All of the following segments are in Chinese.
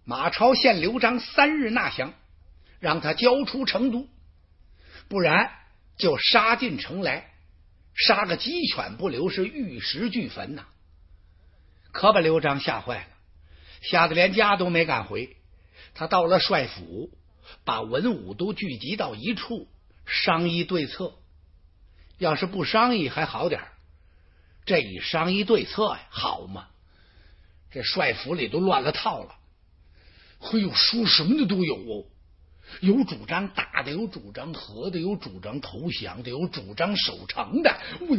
马超限刘璋3日纳降，让他交出成都，不然就杀进城来，杀个鸡犬不留，是玉石俱焚呐！可把刘璋吓坏了，吓得连家都没敢回。他到了帅府，把文武都聚集到一处商议对策。要是不商议还好点，这一商议对策呀，好嘛，这帅府里都乱了套了。嘿呦，说什么的都有哦，有主张打的，有主张和的，有主张投降的，有主张守城的。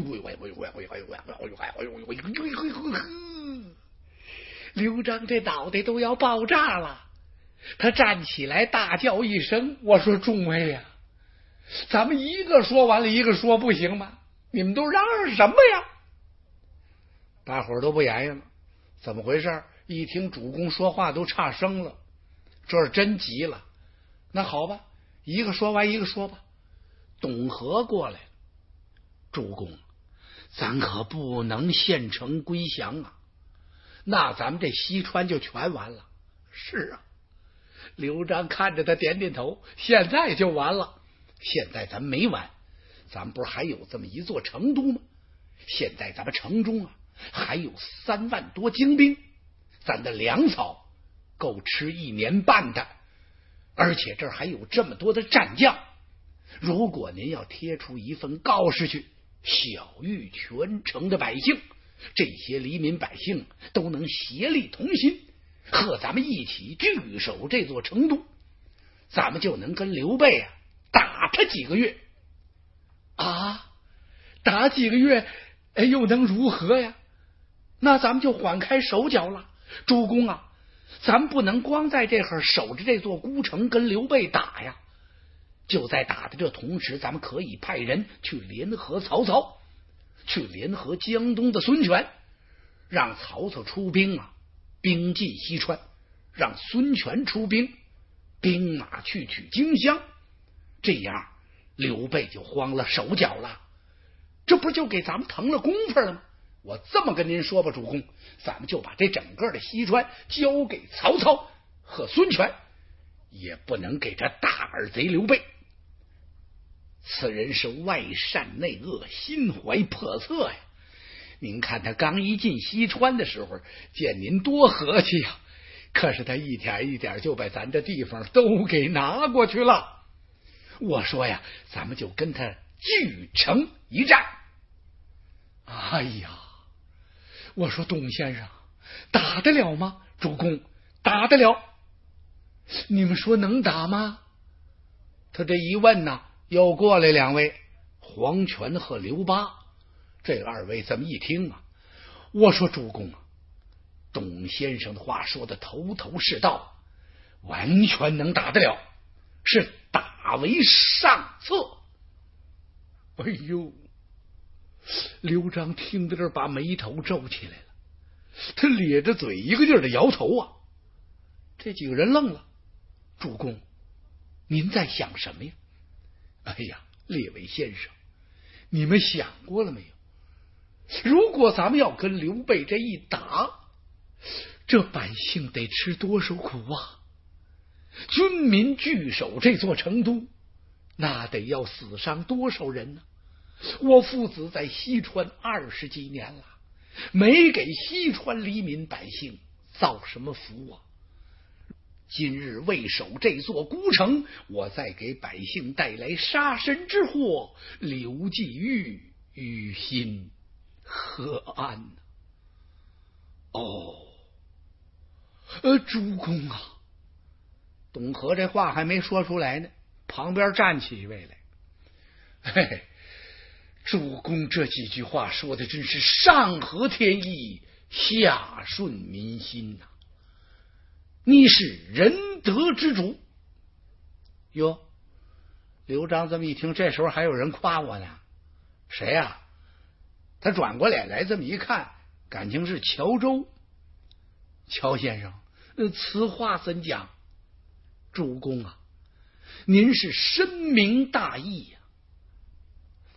刘璋这脑袋都要爆炸了，他站起来大叫一声：“我说众位呀，咱们一个说完了，一个说不行吗？你们都嚷嚷什么呀？”大伙儿都不言语了，怎么回事？一听主公说话都差声了，这是真急了。那好吧，一个说完一个说吧。董和过来了，主公，咱可不能献城归降啊，那咱们这西川就全完了。是啊，刘璋看着他点点头，现在就完了。现在咱没完，咱们不是还有这么一座成都吗？现在咱们城中啊还有3万多精兵，咱的粮草够吃1年半的，而且这儿还有这么多的战将。如果您要贴出一份告示去，晓谕全城的百姓，这些黎民百姓都能协力同心，和咱们一起据守这座成都，咱们就能跟刘备啊打他几个月啊！打几个月，又能如何呀？那咱们就缓开手脚了。主公啊，咱们不能光在这会儿守着这座孤城跟刘备打呀，就在打的这同时，咱们可以派人去联合曹操，去联合江东的孙权，让曹操出兵啊，兵进西川，让孙权出兵，兵马去取荆襄，这样刘备就慌了手脚了，这不就给咱们腾了功夫了吗？我这么跟您说吧，主公，咱们就把这整个的西川交给曹操和孙权，也不能给这大耳贼刘备。此人是外善内恶，心怀叵测呀！您看他刚一进西川的时候，见您多和气呀，可是他一点一点就把咱这地方都给拿过去了。我说呀，咱们就跟他据城一战。哎呀，我说董先生，打得了吗？主公，打得了。你们说能打吗？他这一问呢，又过来2位，黄权和刘巴。这2位这么一听啊，我说主公啊，董先生的话说的头头是道，完全能打得了，是打为上策。哎呦，刘璋听到这儿，把眉头皱起来了，他咧着嘴一个劲儿的摇头啊。这几个人愣了，主公，您在想什么呀？哎呀，列位先生，你们想过了没有？如果咱们要跟刘备这一打，这百姓得吃多少苦啊？军民据守这座成都，那得要死伤多少人呢？我父子在西川20几年了，没给西川黎民百姓造什么福啊！今日为守这座孤城，我再给百姓带来杀身之祸，刘季玉于心何安呢？主公啊！董和这话还没说出来呢，旁边站起一位来。嘿嘿，主公这几句话说的真是上合天意，下顺民心呐！你是仁德之主。哟，刘璋这么一听，这时候还有人夸我呢。谁呀？他转过脸来，这么一看，感情是乔州。乔先生，此话怎讲？主公啊，您是深明大义呀。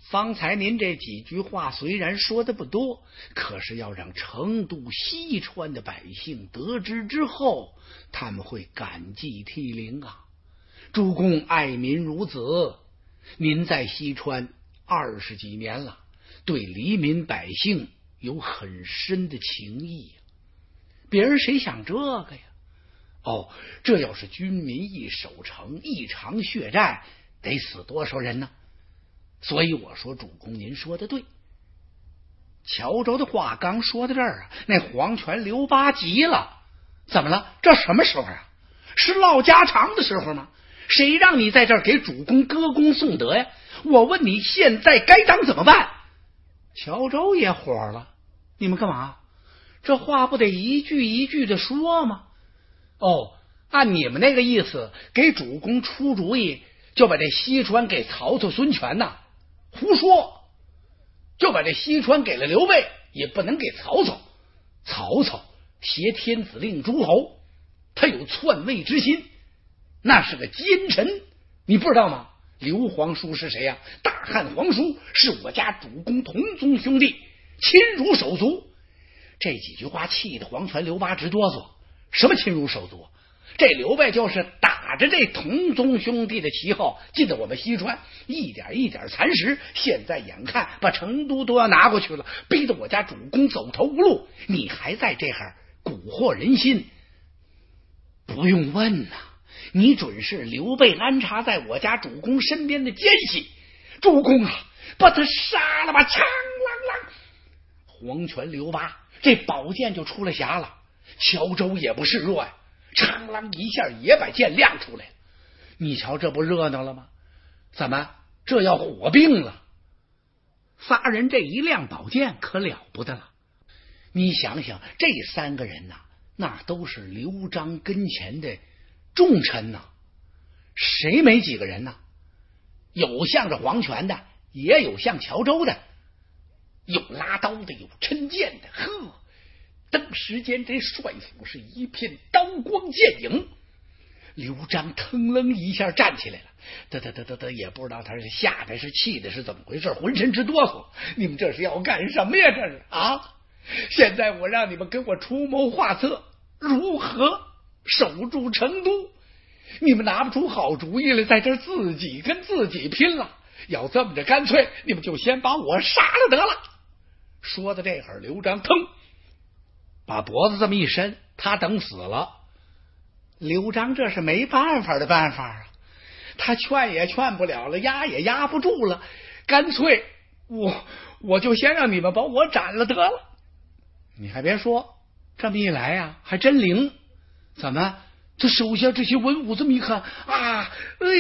方才您这几句话虽然说的不多，可是要让成都、西川的百姓得知之后，他们会感激涕零啊！主公爱民如子，您在西川20几年了，对黎民百姓有很深的情谊呀。别人谁想这个呀？哦，这要是军民一守城，一场血战，得死多少人呢？所以我说，主公您说的对。乔州的话刚说到这儿啊，那黄权刘八急了。怎么了？这什么时候啊？是唠家常的时候吗？谁让你在这儿给主公歌功颂德呀？我问你，现在该当怎么办？乔州也火了，你们干嘛？这话不得一句一句的说吗？哦，按你们那个意思，给主公出主意，就把这西川给曹操、孙权呐？胡说！就把这西川给了刘备，也不能给曹操。曹操挟天子令诸侯，他有篡位之心，那是个奸臣，你不知道吗？刘皇叔是谁呀？大汉皇叔，是我家主公同宗兄弟，亲如手足。这几句话气得黄权刘八直哆嗦。什么亲如手足？这刘备就是打着这同宗兄弟的旗号进了我们西川，一点一点蚕食，现在眼看把成都都要拿过去了，逼得我家主公走投无路，你还在这儿蛊惑人心？不用问呐，你准是刘备安插在我家主公身边的奸细。主公啊，把他杀了吧！锵啷啷，黄权刘八这宝剑就出了匣了。乔州也不示弱呀，长啷一下也把剑亮出来了。你瞧，这不热闹了吗？怎么这要火并了？仨人这一亮宝剑可了不得了。你想想，这3个人呐，那都是刘璋跟前的重臣呐，谁没几个人呢？有向着黄权的，也有向乔州的，有拉刀的，有抻剑的。呵，登时间这帅府是一片刀光剑影。刘璋腾楞一下站起来了，也不知道他是吓的是气的是怎么回事，浑身直哆嗦。你们这是要干什么呀？这是啊！现在我让你们跟我出谋划策，如何守住成都？你们拿不出好主意来，在这自己跟自己拼了。要这么着，干脆你们就先把我杀了得了。说到这会儿，刘璋腾把脖子这么一伸，他等死了。刘璋这是没办法的办法啊，他劝也劝不了了，压也压不住了，干脆我就先让你们把我斩了得了。你还别说，这么一来呀，还真灵。怎么？这手下这些文武这么一看啊，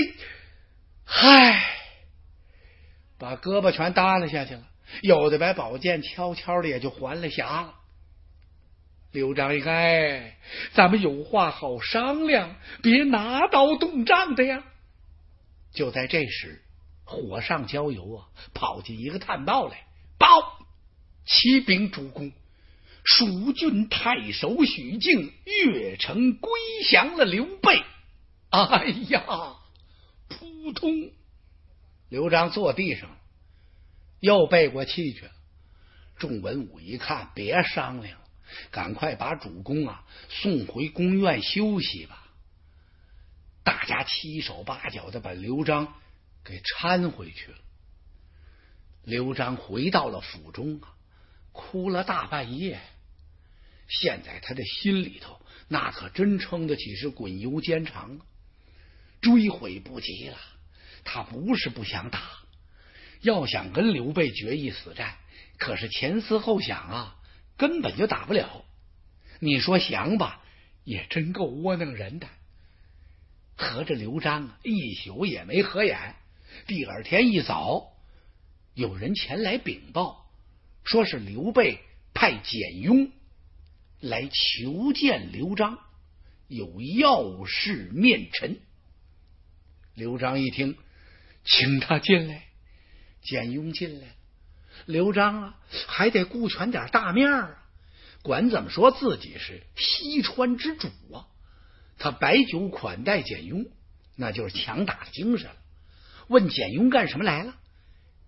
嗨，把胳膊全耷拉下去了，有的把宝剑悄悄的也就还了匣了。刘璋一看，咱们有话好商量，别拿刀动仗的呀。就在这时，火上浇油啊，跑进一个探报来，报启禀主公，蜀郡太守许靖越城归降了刘备。哎呀，扑通！刘璋坐地上又背过气去了。众文武一看，别商量了，赶快把主公送回宫院休息吧。大家七手八脚的把刘璋给搀回去了。刘璋回到了府中哭了大半夜。现在他的心里头那可真称得起是滚油煎肠，追悔不及了。他不是不想打，要想跟刘备决一死战，可是前思后想根本就打不了。你说降吧，也真够窝囊人的。合着刘璋一宿也没合眼，第二天一早，有人前来禀报，说是刘备派简雍来求见刘璋，有要事面陈。刘璋一听，请他进来。简雍进来，刘璋还得顾全点大面管怎么说自己是西川之主他摆酒款待简雍，那就是强打的精神了。问简雍干什么来了？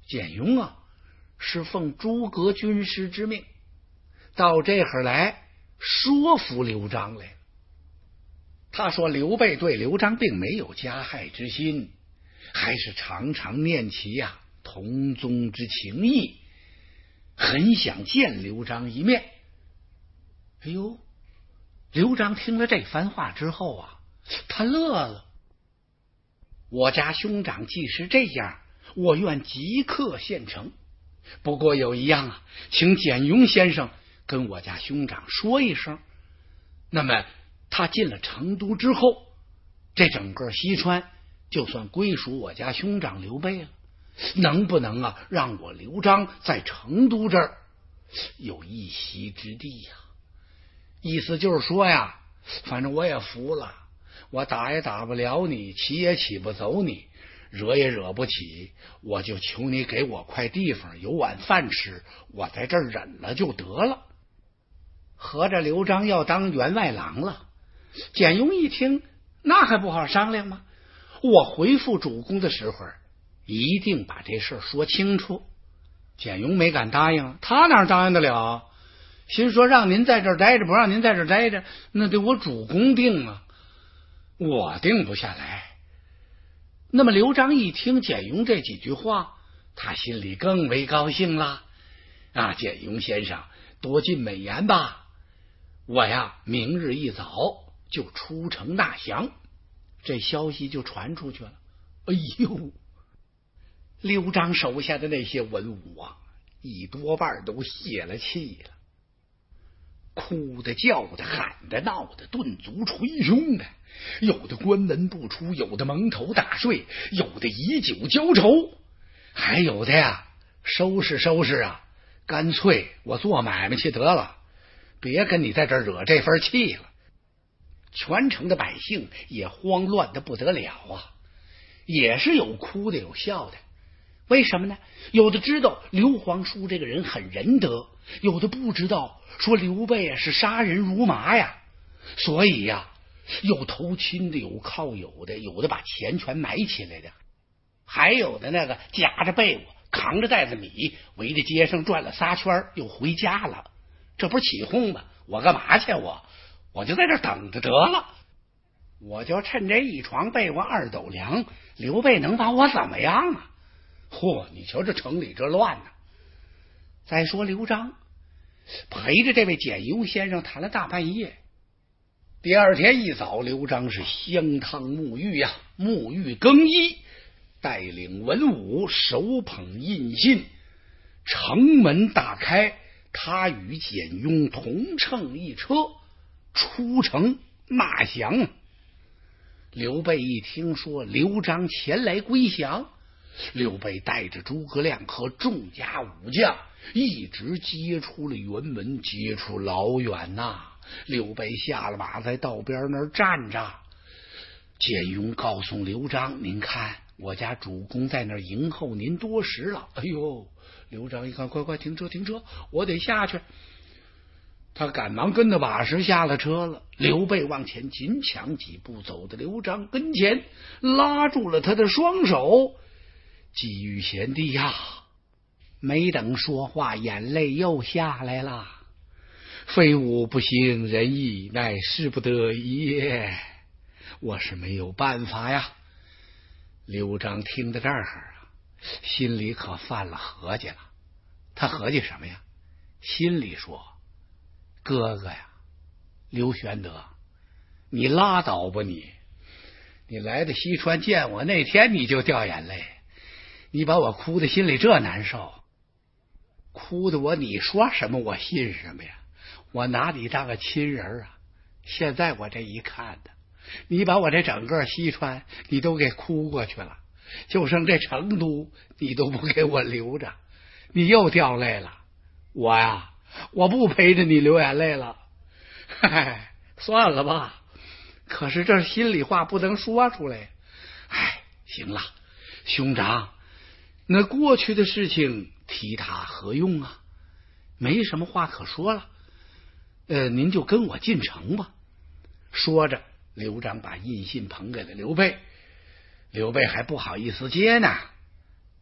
简雍啊，是奉诸葛军师之命，到这会儿来说服刘璋来了。他说刘备对刘璋并没有加害之心，还是常常念起同宗之情谊，很想见刘璋一面。哎呦，刘璋听了这番话之后他乐了。我家兄长既是这样，我愿即刻献城。不过有一样请简雍先生跟我家兄长说一声。那么他进了成都之后，这整个西川就算归属我家兄长刘备了。能不能让我刘璋在成都这儿有一席之地意思就是说反正我也服了，我打也打不了你，骑也骑不走你，惹也惹不起，我就求你给我块地方，有碗饭吃，我在这儿忍了就得了。合着刘璋要当员外郎了。简雍一听，那还不好商量吗？我回复主公的时候一定把这事说清楚。简雍没敢答应，他哪答应得了？心说让您在这儿待着，不让您在这儿待着，那得我主公定我定不下来。那么刘璋一听简雍这几句话，他心里更为高兴了。简雍先生多尽美言吧，我明日一早就出城纳降。这消息就传出去了。哎呦，刘璋手下的那些文武一多半都泄了气了，哭的叫的喊的闹的顿足捶胸的，有的关门不出，有的蒙头大睡，有的以酒浇愁，还有的收拾收拾干脆我做买卖去得了，别跟你在这惹这份气了。全城的百姓也慌乱的不得了也是有哭的有笑的。为什么呢？有的知道刘皇叔这个人很仁德，有的不知道，说刘备是杀人如麻所以有投亲的，有靠友的，有的把钱全埋起来的，还有的那个夹着被窝扛着袋子米围着街上转了仨圈又回家了。这不是起哄吗？我干嘛去？我就在这等着得了，我就趁这一床被窝2斗粮，刘备能把我怎么样你瞧这城里这乱再说刘璋陪着这位简雍先生谈了大半夜。第二天一早，刘璋是香汤沐浴沐浴更衣，带领文武手捧印信，城门大开，他与简雍同乘一车出城纳降。刘备一听说刘璋前来归降，刘备带着诸葛亮和众家武将一直接出了辕门，接出老远刘备下了马，在道边那儿站着。简雍告诉刘璋，您看我家主公在那儿迎候您多时了。哎呦，刘璋一看，快停车停车，我得下去。他赶忙跟着把式下了车了。刘备往前紧抢几步，走到刘璋跟前，拉住了他的双手。季玉贤弟没等说话，眼泪又下来了。非吾不行仁义，乃师不得已也，我是没有办法刘璋听到这儿心里可犯了合计了。他合计什么心里说，哥哥刘玄德，你拉倒吧你来到西川见我那天你就掉眼泪，你把我哭的心里这难受，哭的你说什么我信什么我拿你当个亲人现在我这一看你把我这整个西川你都给哭过去了，就剩这成都你都不给我留着，你又掉泪了。我不陪着你流眼泪了。算了吧，可是这心里话不能说出来。行了，兄长，那过去的事情提它何用没什么话可说了，您就跟我进城吧。说着，刘璋把印信捧给了刘备，刘备还不好意思接呢。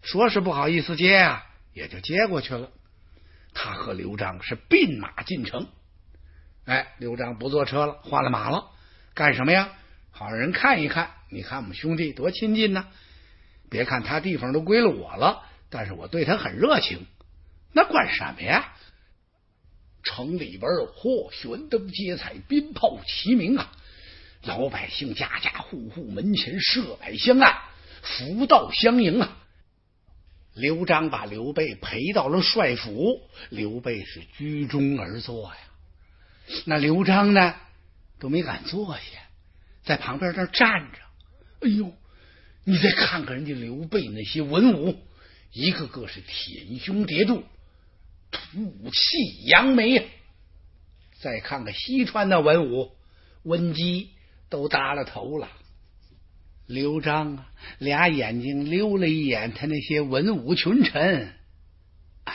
说是不好意思接啊，也就接过去了。他和刘璋是并马进城。哎，刘璋不坐车了，换了马了，干什么呀？好让人看一看，你看我们兄弟多亲近呢。别看他地方都归了我了，但是我对他很热情，那管什么呀？城里边悬灯结彩，鞭炮齐鸣啊！老百姓家家户户门前设摆香案，福道相迎啊！刘璋把刘备陪到了帅府，刘备是居中而坐呀。那刘璋呢，都没敢坐下，在旁边那站着。哎呦，你再看看人家刘备那些文武，一个个是舔胸叠肚，吐气扬眉呀。再看看西川的文武，温基都耷了头了。刘璋啊，俩眼睛溜了一眼他那些文武群臣，哎，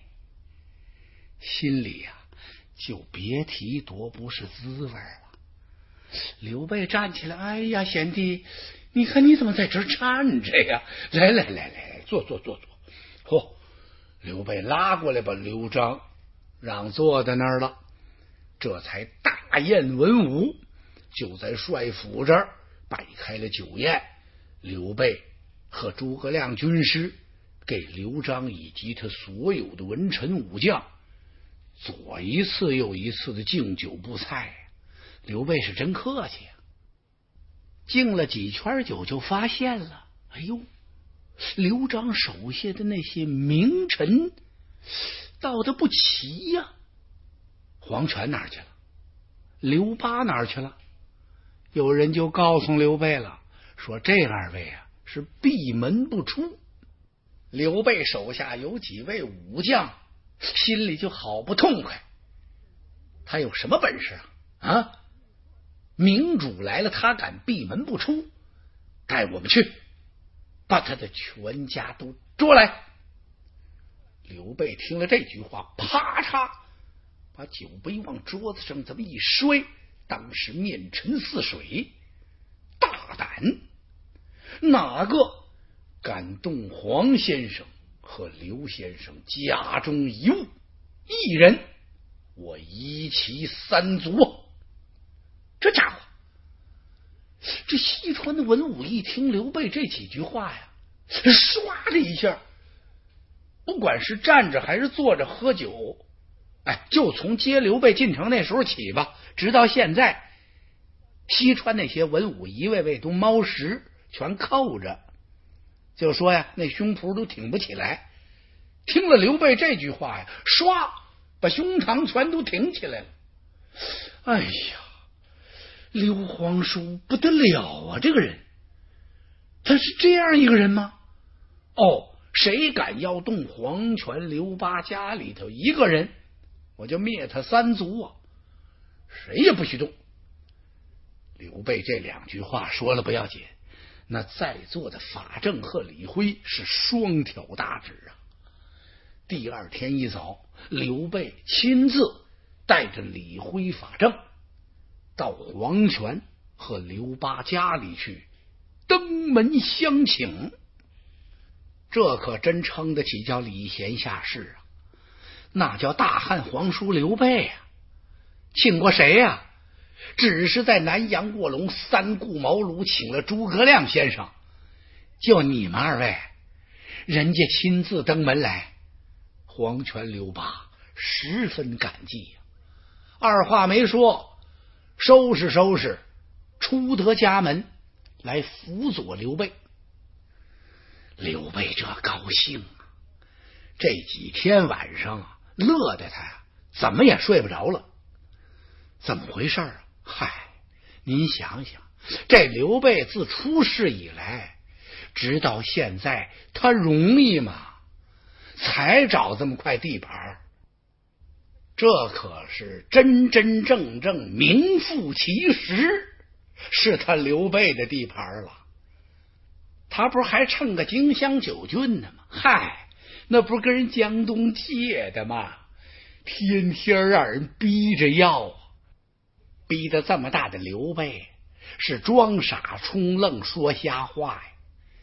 心里呀就别提多不是滋味了。刘备站起来，哎呀，贤弟，你看你怎么在这儿站着呀？来，坐。嚯，刘备拉过来把刘璋让坐在那儿了，这才大宴文武，就在帅府这儿摆开了酒宴。刘备和诸葛亮军师给刘璋以及他所有的文臣武将左一次又一次的敬酒布菜。刘备是真客气啊，敬了几圈酒就发现了，哎呦，刘璋手下的那些名臣到的不齐呀。黄权哪儿去了？刘巴哪儿去了？有人就告诉刘备了，说这二位啊是闭门不出。刘备手下有几位武将，心里就好不痛快。他有什么本事啊？明主来了，他敢闭门不出？带我们去，把他的全家都捉来。刘备听了这句话，啪嚓把酒杯往桌子上这么一摔，当时面沉似水。大胆！哪个敢动黄先生和刘先生家中一物，一人我夷其三族。这家伙，这西川的文武一听刘备这几句话呀，唰的一下，不管是站着还是坐着喝酒，哎，就从接刘备进城那时候起吧，直到现在，西川那些文武一位位都猫食，全扣着，就说呀，那胸脯都挺不起来。听了刘备这句话呀，唰把胸膛全都挺起来了。哎呀，刘皇叔不得了啊！这个人，他是这样一个人吗？哦，谁敢要动黄权、刘巴家里头一个人，我就灭他三族啊！谁也不许动。刘备这两句话说了不要紧，那在座的法正和李辉是双挑大指啊。第二天一早，刘备亲自带着李辉、法正到黄权和刘巴家里去登门相请，这可真称得起叫礼贤下士啊！那叫大汉皇叔刘备啊！请过谁呀？只是在南阳卧龙三顾茅庐请了诸葛亮先生，就你们二位，人家亲自登门来，黄权、刘巴十分感激呀。二话没说，收拾出得家门来辅佐刘备。刘备这高兴啊，这几天晚上啊，乐得他呀怎么也睡不着了。怎么回事啊？嗨，您想想，这刘备自出世以来，直到现在，他容易吗？才找这么块地盘，这可是真真正正名副其实是他刘备的地盘了。他不是还趁个荆襄九郡呢吗？嗨，那不是跟人江东借的吗？天天让人逼着要啊，逼得这么大的刘备是装傻充愣说瞎话呀。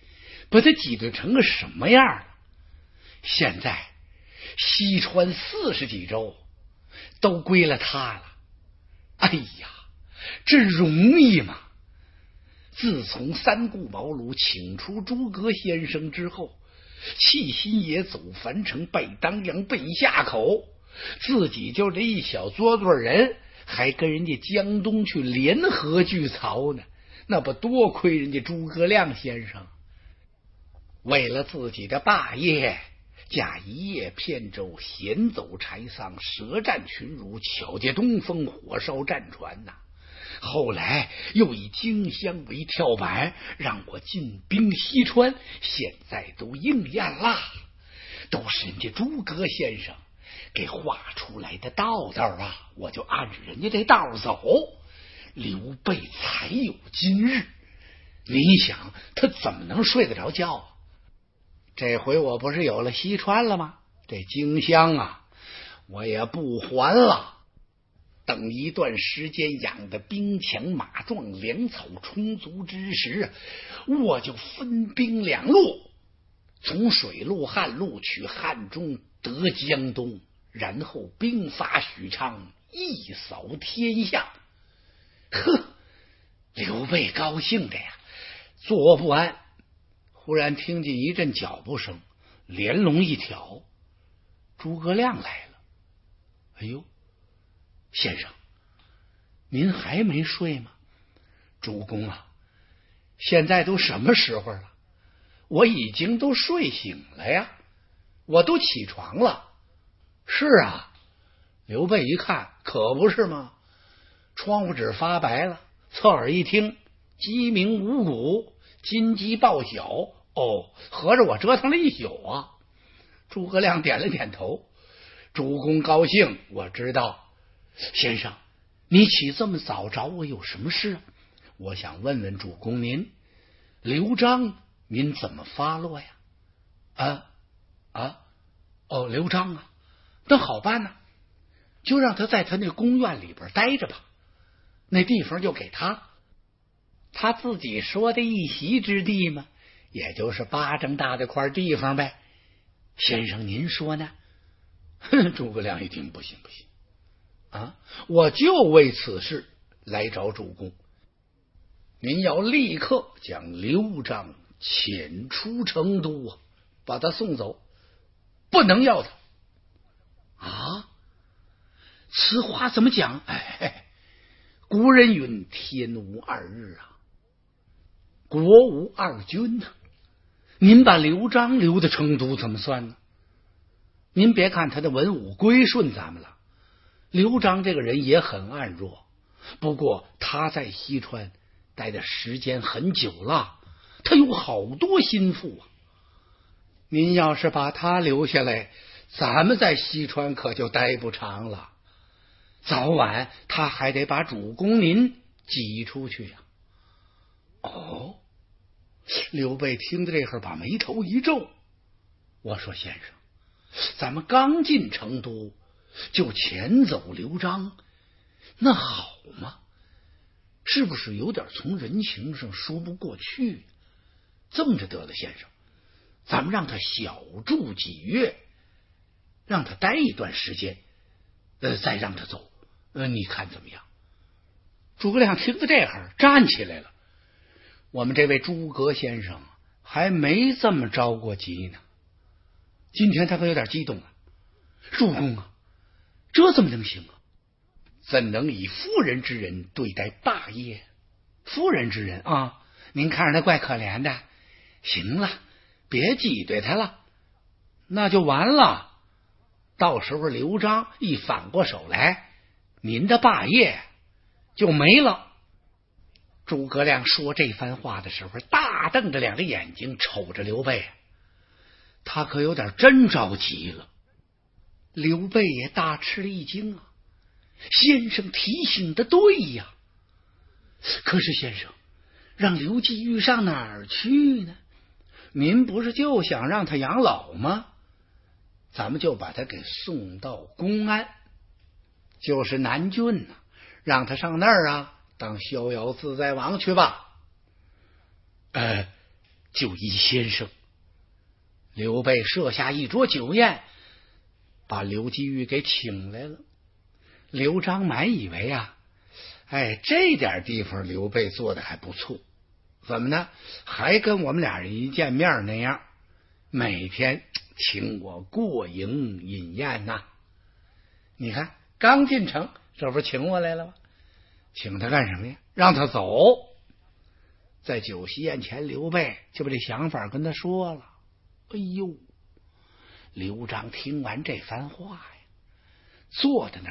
把他挤兑成个什么样了？现在西川40几州都归了他了。哎呀，这容易吗？自从三顾茅庐请出诸葛先生之后，弃新野走樊城，拜当阳，背下口，自己就这一小撮撮人，还跟人家江东去联合聚曹呢，那不多亏人家诸葛亮先生。为了自己的霸业，驾一叶扁舟，闲走柴桑，舌战群儒，巧借东风，火烧战船呐。后来又以荆襄为跳板，让我进兵西川，现在都应验了，都是人家诸葛先生给画出来的道道啊，我就按着人家这道走，刘备才有今日。你想他怎么能睡得着觉啊？这回我不是有了西川了吗？这荆襄啊，我也不还了。等一段时间养的兵强马壮，粮草充足之时，我就分兵两路，从水路汉路取汉中，得江东，然后兵发许昌，一扫天下。呵，刘备高兴的呀，坐不安，忽然听见一阵脚步声，连笼一挑，诸葛亮来了。哎呦，先生，您还没睡吗？主公啊，现在都什么时候了？我已经都睡醒了呀，我都起床了。是啊，刘备一看，可不是吗？窗户纸发白了，侧耳一听，鸡鸣五谷，金鸡报晓。哦，合着我折腾了一宿啊！诸葛亮点了点头。主公高兴，我知道。先生，你起这么早找我有什么事？我想问问主公您，刘璋您怎么发落呀？刘璋啊，那好办呢，就让他在他那宫院里边待着吧，那地方就给他，他自己说的一席之地嘛，也就是巴掌大的块地方呗。先生您说呢？诸葛亮一听，不行啊，我就为此事来找主公，您要立刻将刘璋遣出成都啊，把他送走，不能要他啊！此话怎么讲？古人云天无二日啊，国无二君啊，您把刘璋留在成都怎么算呢？您别看他的文武归顺咱们了，刘璋这个人也很暗弱，不过他在西川待的时间很久了，他有好多心腹啊。您要是把他留下来，咱们在西川可就待不长了，早晚他还得把主公您挤出去呀。哦，刘备听到这会儿，把眉头一皱。我说先生，咱们刚进成都就遣走刘璋，那好吗？是不是有点从人情上说不过去？这么着得了，先生，咱们让他小住几月，让他待一段时间，再让他走，你看怎么样？诸葛亮听到这会儿站起来了。我们这位诸葛先生还没这么着过急呢，今天他可有点激动啊。主公啊，这怎么能行啊？怎能以妇人之仁对待霸业？妇人之仁啊，您看着他怪可怜的。行了，别挤兑他了，那就完了。到时候刘璋一反过手来，您的霸业就没了。诸葛亮说这番话的时候，大瞪着两个眼睛瞅着刘备，他可有点真着急了。刘备也大吃了一惊啊，先生提醒的对呀，可是先生，让刘季玉上哪儿去呢？您不是就想让他养老吗？咱们就把他给送到公安，就是南郡让他上那儿啊当逍遥自在王去吧。 就一先生。刘备设下一桌酒宴，把刘季玉给请来了。刘璋满以为这点地方刘备做的还不错，怎么呢？还跟我们俩人一见面那样，每天请我过营饮宴呐。你看刚进城，这不是请我来了吗？请他干什么呀？让他走。在酒席宴前，刘备就把这想法跟他说了。哎呦，刘璋听完这番话呀，坐在那儿，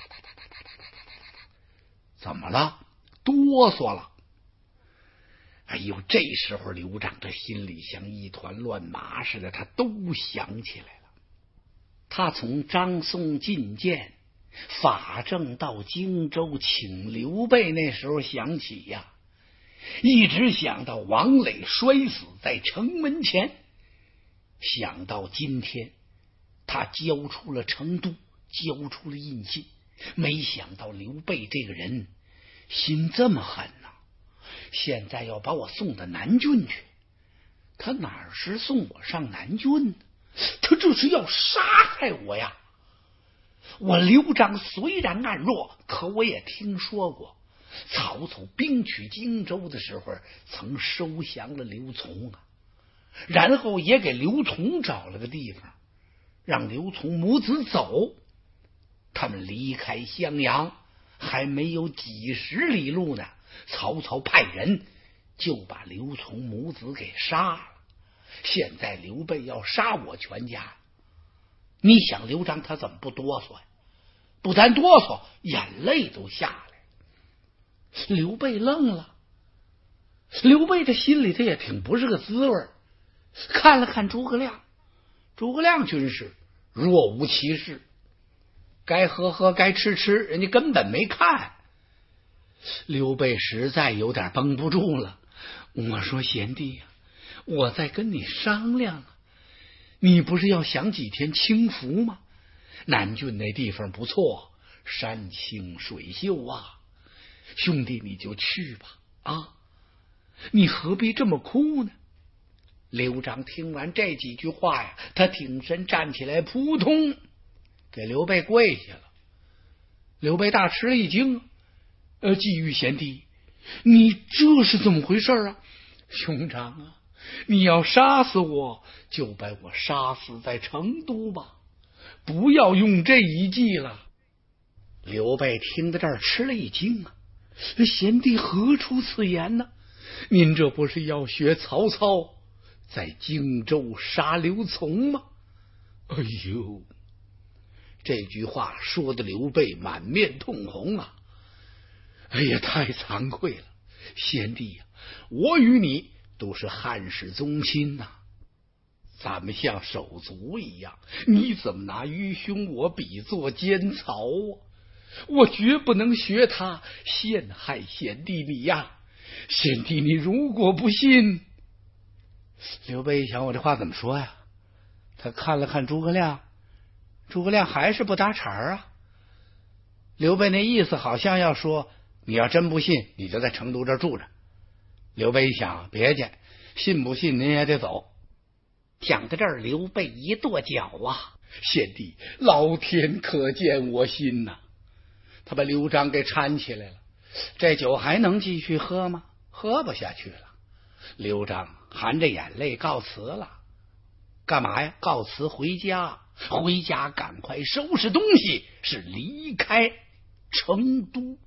怎么了？哆嗦了。哎呦，这时候刘璋这心里像一团乱麻似的，他都想起来了。他从张松进谏，法正到荆州请刘备那时候想起呀，一直想到王磊摔死在城门前，想到今天他交出了成都，交出了印信，没想到刘备这个人心这么狠呐！现在要把我送到南郡去，他哪是送我上南郡呢？他这是要杀害我呀！我刘璋虽然暗弱，可我也听说过曹操兵取荆州的时候曾收降了刘琮啊，然后也给刘琮找了个地方，让刘琮母子走。他们离开襄阳还没有几十里路呢，曹操派人就把刘琮母子给杀了。现在刘备要杀我全家，你想刘璋他怎么不哆嗦呀？不但哆嗦，眼泪都下来。刘备愣了，刘备这心里他也挺不是个滋味，看了看诸葛亮，诸葛亮军师若无其事，该喝喝该吃吃，人家根本没看。刘备实在有点绷不住了，我说贤弟呀，我在跟你商量啊，你不是要享几天清福吗？南郡那地方不错，山清水秀啊，兄弟你就去吧啊！你何必这么哭呢？刘璋听完这几句话呀，他挺身站起来，扑通给刘备跪下了。刘备大吃了一惊，季玉贤弟，你这是怎么回事啊？兄长啊，你要杀死我，就把我杀死在成都吧，不要用这一计了。刘备听到这儿吃了一惊啊，贤弟何出此言呢？您这不是要学曹操在荆州杀刘琮吗？哎呦，这句话说的刘备满面通红啊！哎呀，太惭愧了，贤弟呀，我与你都是汉室宗亲呐，咱们像手足一样，你怎么拿愚兄我比作奸曹啊？我绝不能学他陷害贤弟你呀！贤弟你如果不信。刘备一想，我这话怎么说呀？他看了看诸葛亮，诸葛亮还是不搭茬啊。刘备那意思好像要说，你要真不信，你就在成都这住着。刘备一想，别介，信不信您也得走。讲到这儿，刘备一跺脚啊，贤弟，老天可见我心呐！他把刘璋给搀起来了。这酒还能继续喝吗？喝不下去了。刘璋含着眼泪告辞了。干嘛呀？告辞回家，回家赶快收拾东西，是离开成都。